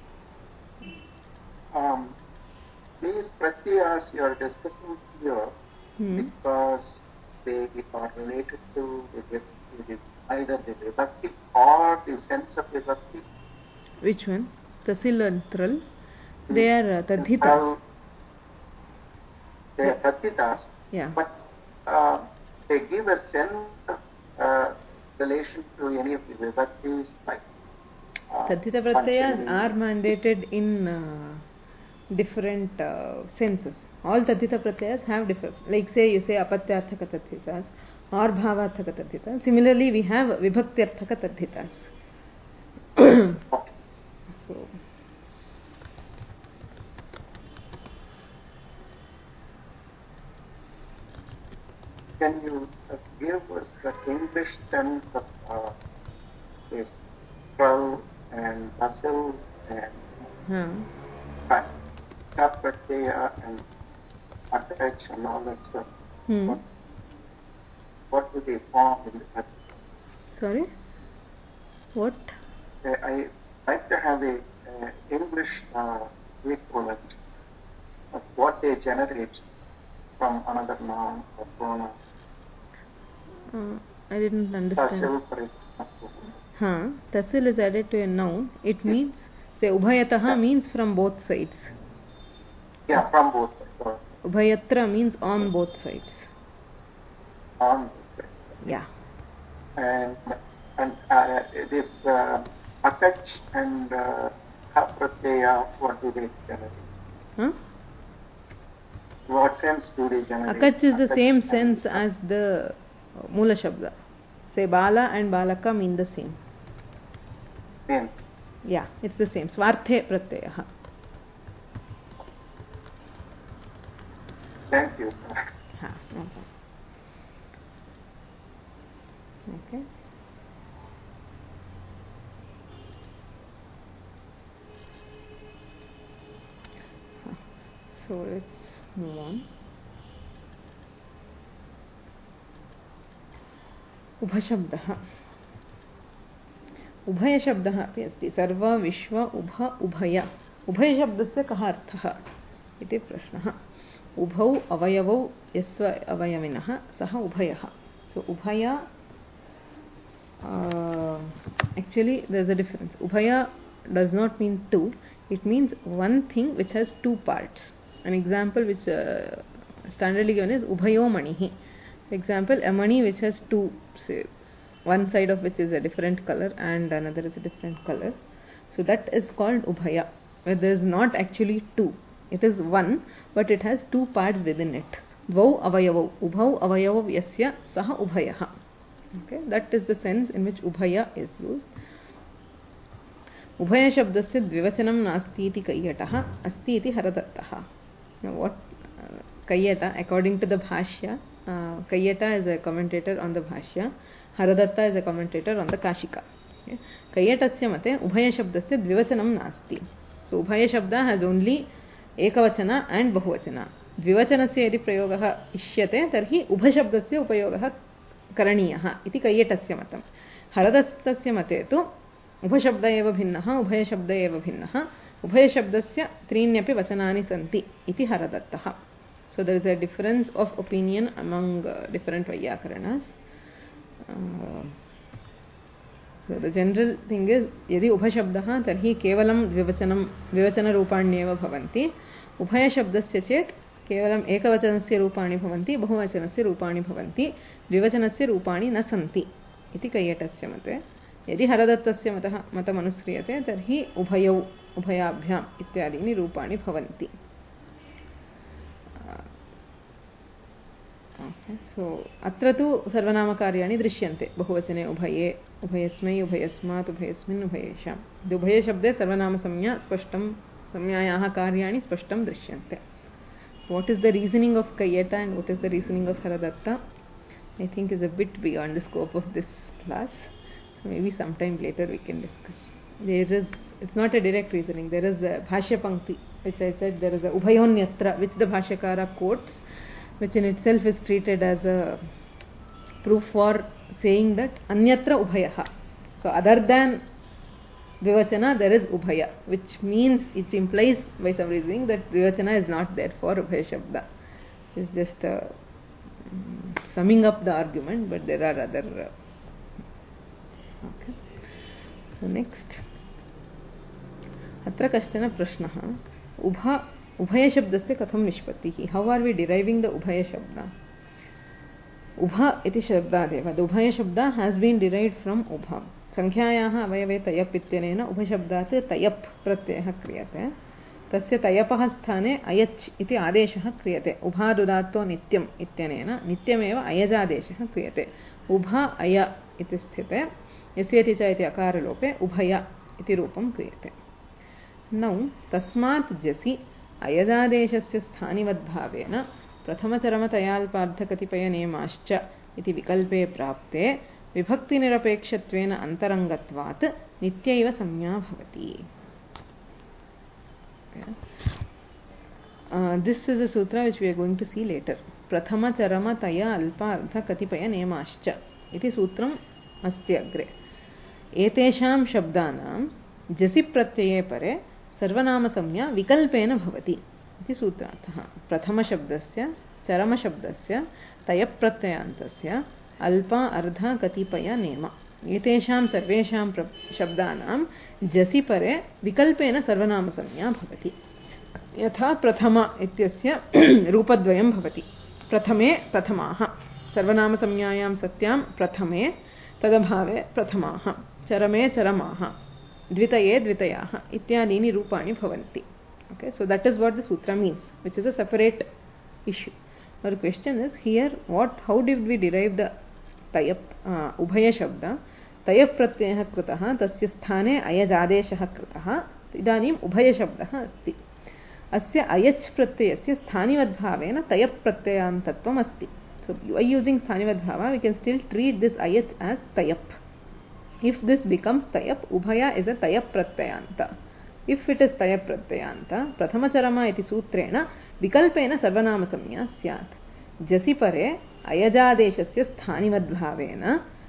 Um, these pratyas you are discussing here Hmm. because they are related to the, the, either the vibhakti or the sense of vibhakti. Which one? Tasil and tral. They are uh, tadhitas. Tral, they are tadhitas. Yeah. But uh, they give a sense of uh, relation to any of the vibhaktis, like uh, Tadhita pratyayas Panchami. are mandated in uh, different uh, senses. All tadhita pratyayas have different, like say you say apatyarthaka tadhitas or bhavarthaka tadhitas. Similarly, we have vibhaktyarthaka tadhitas. So, Can you uh, give us the English sense of uh, this tral and tasil and huh. pratyaya and attach and all that stuff? Hmm. What, what do they form in the Sorry? What? Uh, I like to have a uh, English uh, equivalent of what they generate from another noun or pronoun. Uh, I didn't understand. Tasil, for example. Huh. Tasil is added to a noun. It means, say, ubhayataha Yeah. means from both sides. Yeah, from both sides. Ubhayatra means on both sides. On both sides. Yeah. And and uh, this uh, attach and uh, ha pratyaya, what do they generate? Huh? What sense do they generate? Akach is the Attach same and- sense as the uh, Mula Shabda. Say Bala and Balaka mean the same. Same. Yeah, it's the same. Swarthe Pratyaha. Thank you, sir. Ha, no problem. Okay. Huh. So let's move on. उभशब्दः उभयशब्दः अपि अस्ति सर्व विश्व उभ उभय उभयशब्दस्य कः अर्थः इति प्रश्नः उभौ अवयवौ यस्य अवयविनः सः उभयः सो उभय actually there is a difference. Ubhaya does not mean two, it means one thing which has two parts. An example which uh, standardly given is Ubhayo Manihi. For example, a mani which has two, say, one side of which is a different color and another is a different color. So that is called Ubhaya, where there is not actually two. It is one, but it has two parts within it. Dvau avayavau, ubhau avayavav yasya saha ubhayaha. Okay, that is the sense in which ubhaya is used. Ubhaya shabdasya dvivachanam nasti iti kayyatah asti iti haradattah. Now what uh, kayyata, according to the bhashya, uh, kayyata is a commentator on the bhashya, haradatta is a commentator on the kashika. Okay. Kayyatasya mate ubhaya shabdasya dvivachanam nasti. So ubhaya shabda has only ekavachana and bahuvachana. द्विवचनस्य यदि प्रयोगः इष्यते तर्हि उभशब्दस्य उपयोगः करणीयः इति कैयटस्य मतं. हरदत्तस्य मते तु उभशब्द एव भिन्नः उभयशब्द एव भिन्नः उभयशब्दस्य त्रीण्यपि वचनानि सन्ति इति हरदत्तः. So there is a difference of opinion among uh, different Vaiyakarnas. Uh, So the general thing is, यदि उभयशब्दः तर्हि केवलं द्विवचनं द्विवचनरूपाण्येव भवन्ति. उभयशब्दस्य चेत् केवलम् एकवचनस्य रूपाणि भवन्ति, बहुवचनस्य रूपाणि भवन्ति, द्विवचनस्य रूपाणि न सन्ति इति कैयटस्य मते. यदि हरदत्तस्य मतः मतमनुस्रियते तर्हि उभयौ उभयाभ्याम् इत्यादीनि रूपाणि भवन्ति. सो अत्र तु सर्वनामकार्याणि दृश्यन्ते बहुवचने उभये, उभयस्मै, उभयस्मात्, उभयस्मिन्, उभयेषाम्. उभयशब्दे सर्वनामसंज्ञा स्पष्टं, संज्ञायाः कार्याणि स्पष्टं दृश्यन्ते. What is the reasoning of Kayyata and what is the reasoning of Haradatta, I think is a bit beyond the scope of this class. So maybe sometime later we can discuss. There is, it's not a direct reasoning. There is a Bhashya Pankti, which I said there is a Ubhayonyatra, which the Bhashyakara quotes, which in itself is treated as a proof for saying that Anyatra Ubhayaha. So other than Dvivachana, there is Ubhaya, which means, it implies by some reasoning that Dvivachana is not there for Ubhaya Shabda. It's just uh, summing up the argument, but there are other. Uh, okay. So next. Atra kaśchana prashnah. Ubha Ubhaya Shabdasya katham nishpattihi. How are we deriving the Ubhaya Shabda? Ubha iti Shabdadeva. The Ubhaya Shabda has been derived from Ubha. संख्यायाः अवयवे तयप् इत्यनेन उभयशब्दात् तयप् प्रत्ययः क्रियते. तस्य तयपः स्थाने अयच् इति आदेशः क्रियते. उभादुदात्तो नित्यम् इत्यनेन नित्यमेव अयजादेशः क्रियते. उभा अय इति स्थिते यस्येति च इति अकारलोपे उभय इति रूपं क्रियते. नौ तस्मात् जसि अयजादेशस्य स्थानिवद्भावेन प्रथमचरमतयाल्पार्थकतिपयनियमाश्च इति विकल्पे प्राप्ते विभक्ति निरपेक्षत्वेन अंतरंगत्वात् नित्यैव संज्ञा भवति. Uh, this is a sutra which we are going to see later. Prathama charama taya alpa ardha katipaya nemascha iti sutram asti agre. Etesham shabdanam jasi pratyaye pare sarvanama samnya vikalpena bhavati iti sutrarthah. Prathama shabdasya charama shabdasya taya pratyayantasya Alpa अर्धा कतिपय name एतेषां सर्वेषां शब्दानां जसि परे विकल्पेन सर्वनामसंज्ञा भवति. यथा प्रथम इत्यस्य रूपद्वयं भवति. प्रथमे प्रथमाः, सर्वनामसंज्ञायां सत्यां प्रथमे तदभावे प्रथमाः, चरमे चरमाः, द्वितये द्वितयाः इत्यादीनि रूपाणि भवन्ति. Okay, so that is what the sutra means, which is a separate issue. Now the question is here, what, how did we derive the तयप् उभय शब्द तयप् प्रत्ययः कृतः तस्य स्थाने अयजादेशः कृतः इदानीम् उभय शब्दः अस्ति. अस्य अयच् प्रत्ययस्य स्थानिवद्भावेन तयप् प्रत्ययान्तत्वम् अस्ति. So by using स्थानिवद्भाव we can still treat this ayach as tayap. If this becomes tayap, ubhaya is a tayap pratyayanta. If it is tayap pratyayanta, prathama iti sutrena vikalpena sarvanama samnya syat. जसि परे अयजादेशस्य स्थानिवद्भावेन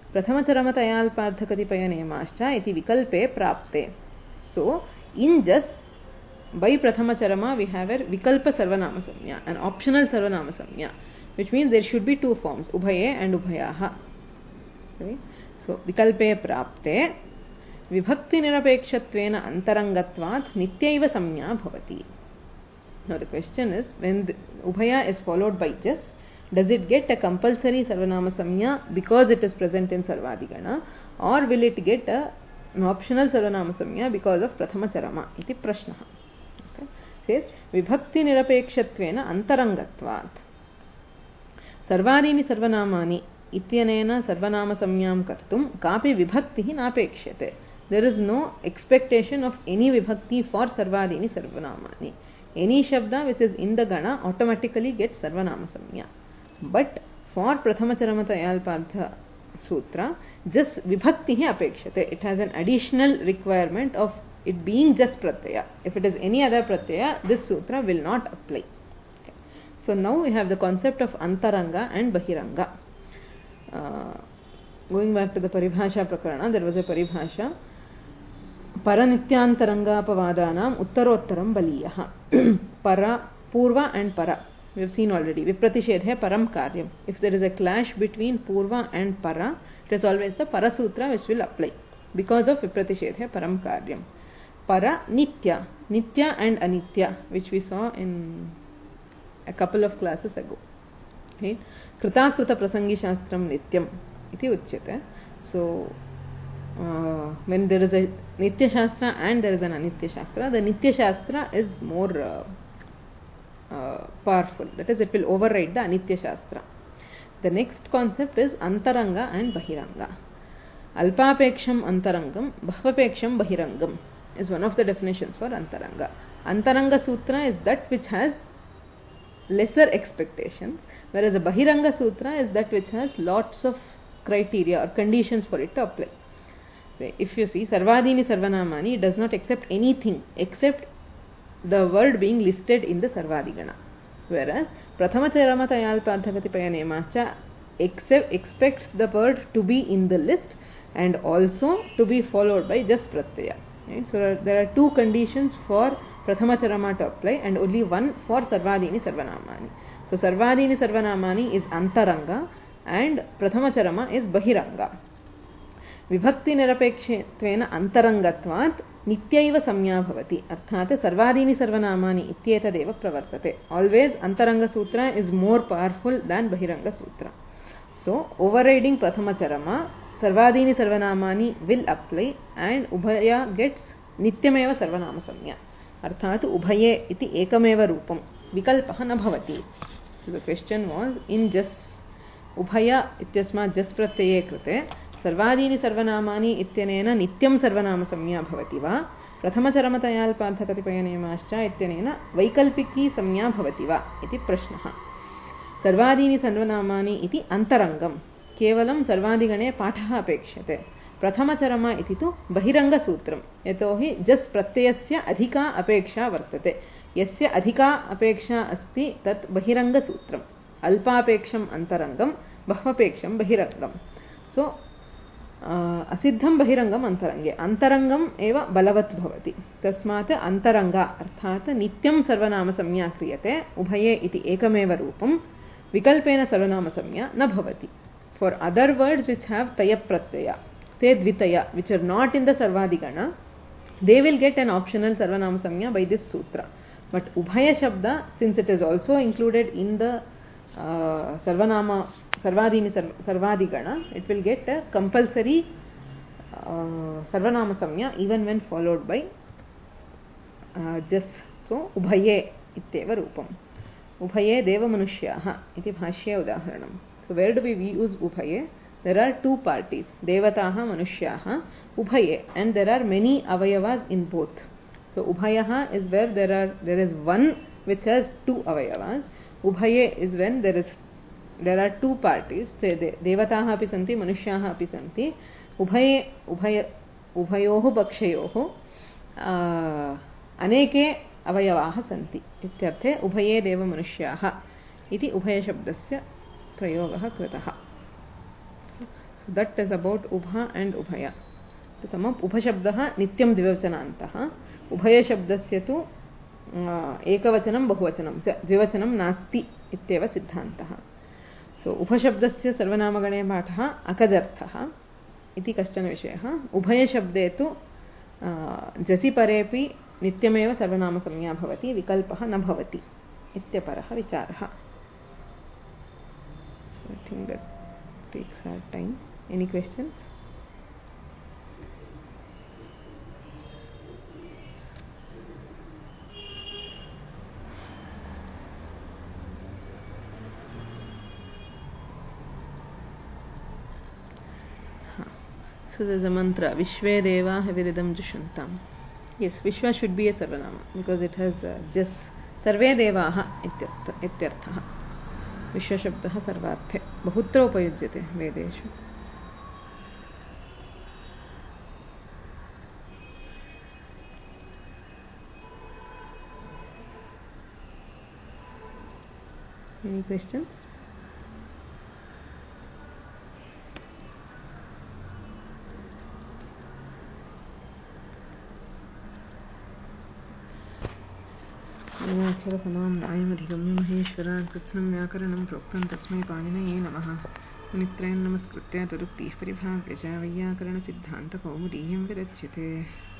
प्रथमचरमतयाल्पार्थकतिपयनियमाश्च इति विकल्पे प्राप्ते. So in just by prathama we have a vikalpa sarvanama samnya, an optional sarvanama samnya, which means there should be two forms, ubhaye and ubhayaha. Okay? So vikalpe prapte vibhakti nirapekshatvena antarangatvat nityaiva samnya bhavati. Now the question is, when the ubhaya is followed by just, does it get a compulsory sarvanama samnya because it is present in sarvadigana, or will it get a, an optional sarvanama samnya because of prathama charama iti prashna. Okay. Says vibhakti nirapekshatvena antarangatvat sarvadini sarvanamani ityanena sarvanama samnyam kartum kapi vibhaktihi napekshate. There is no expectation of any vibhakti for sarvadini sarvanamani. Any shabda which is in the gana automatically gets sarvanama samnya. But for prathama charamata ayalpartha sutra, just vibhakti hi apekshate. It has an additional requirement of it being just pratyaya. If it is any other pratyaya, this sutra will not apply. Okay. So now we have the concept of antaranga and bahiranga. Uh, going back to the paribhasha prakarana, there was a paribhasha. Paranityantarangapavanam uttarottaram baliyah. Para, purva and para. We have seen already. Vipratishedhe param karyam. If there is a clash between purva and para, it is always the para sutra which will apply. because of Vipratishethe param karyam. Para nitya, nitya and anitya, which we saw in a couple of classes ago. Right? Krita krita prasangi shastram nityam iti uchyate. So uh, when there is a nitya shastra and there is an anitya shastra, the nitya shastra is more uh, uh, powerful. That is, it will override the anitya shastra. The next concept is antaranga and bahiranga. Alpapeksham antarangam, bhavapeksham bahirangam is one of the definitions for antaranga. Antaranga sutra is that which has lesser expectations, whereas the bahiranga sutra is that which has lots of criteria or conditions for it to apply. So if you see sarvadini sarvanamani, it does not accept anything except the word being listed in the sarvadigana, whereas prathama charama tayalpadhakati payanemascha expects the word to be in the list and also to be followed by just pratyaya. Right? So there are two conditions for prathama charama to apply and only one for sarvadini sarvanamani. So sarvadini sarvanamani is antaranga and prathama charama is bahiranga. Vibhakti nirapekshetvena antarangatvat nityaiva samya bhavati. Arthat sarvadini sarvanamani ityetadeva pravartate. Always antaranga sutra is more powerful than bahiranga sutra. So overriding prathama charama, sarvadini sarvanamani will apply and ubhaya gets nityameva sarvanama samya. Arthat ubhaye iti ekameva rupam vikalpaha na bhavati. So the question was, in just ubhaya ityasma just pratyaye krite sarvadini sarvanamani ityanena nityam sarvanama samya bhavati va prathama charama tayalpadhakati payanemascha ityanena vaikalpiki samya bhavati va iti prashnaha. Sarvadini sarvanamani iti antarangam केवलं सर्वादिगणे पाठः अपेक्षते. प्रथमचरमा इति तु बहिरङ्गसूत्रं, यतोहि जस् प्रत्ययस्य अधिका अपेक्षा वर्तते. यस्य अधिका अपेक्षा अस्ति तत् बहिरङ्गसूत्रम्. अल्पापेक्षम् अन्तरङ्गं, बह्वपेक्षं बहिरङ्गं. सो असिद्धं बहिरङ्गम् अन्तरङ्गे, अन्तरङ्गम् एव बलवत् भवति. तस्मात् अन्तरङ्गा अर्थात् नित्यं सर्वनामसंज्ञा क्रियते. उभये इति एकमेव रूपं, विकल्पेन सर्वनामसंज्ञा न भवति. For other words which have taya pratyaya, say dvitaya, which are not in the sarvadigana, they will get an optional sarvanama samya by this sutra. But ubhaya shabda, since it is also included in the uh, sarvanama sarvadini sarvadigana, it will get a compulsory uh, sarvanama samya even when followed by uh, just. So ubhaye ityeva rupam. Ubhaye deva manushyaha iti bhashya udaharanam. So where do we use ubhaye? There are two parties, devataha manushyaha, ubhaye, and there are many avayavas in both. So ubhayaha is where there are there is one which has two avayavas. Ubhaye is when there is there are two parties, say devataha api santi, manushyaha api santi. Ubhaye ubhaye ubhayoh pakshayoh aneke avayavaha santi. Ityarthe ubhaye deva manushyaha iti ubhaya shabdasya prayogah kritaha. So that is about ubha and ubhaya. To sum up, ubha shabdah nityam dvivachanantah, ubhaya shabdasya tu ekavachanam bahuvachanam cha dvivachanam nasti ityeva siddhantah. So ubha shabdasya sarvanamagane pathah akajarthah iti kaschana vishayah. Ubhaya shabde tu jasi parepi nityameva sarvanama samya bhavati vikalpah na bhavati ityaparaha vicharah. I think that takes our time. Any questions? So there's a mantra, Vishve Deva Haviridam Jushantam. Yes, Vishwa should be a sarvanama because it has uh, just Sarve Devaha ityarthaha. Vishwa shabdaha sarvarthe bahutra upayujyate vedeshu. Any questions? समां न्यायमधिगम्य महेश्वरात् कृत्स्नं व्याकरणं प्रोक्तं तस्मै पाणिनये नमः. मुनित्रयं नमस्कृत्य तदुक्तिः परिभाव्य च वैयाकरणसिद्धान्तकौमुदीयं विरच्यते.